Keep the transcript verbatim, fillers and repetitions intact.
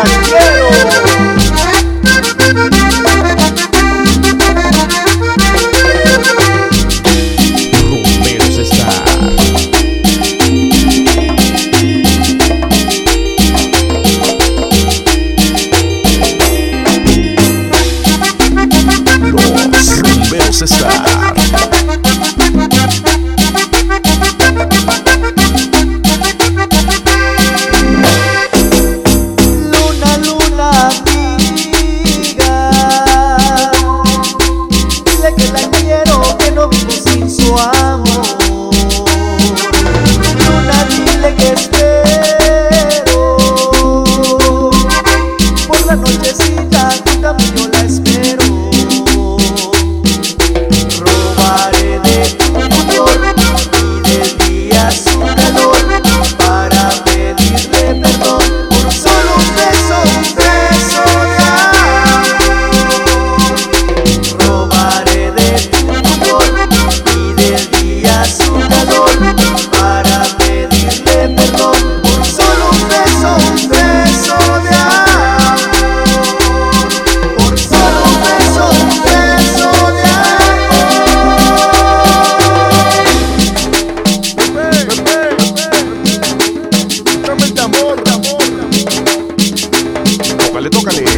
quiero. Rumberos Star. Los Rumberos Star. Luna, luna, amiga, dile que la quiero, que no vivo sin su amor. Luna, dile que espero, por la nochecita tu camino la espero. Robaré de tu amor y del día su calor para pedirle perdón por solo un beso, un beso de amor. Robaré de tu amor y del día su calor para pedirle perdón por solo un beso, un beso de amor. Por solo un beso, un beso de Tócale, tócale.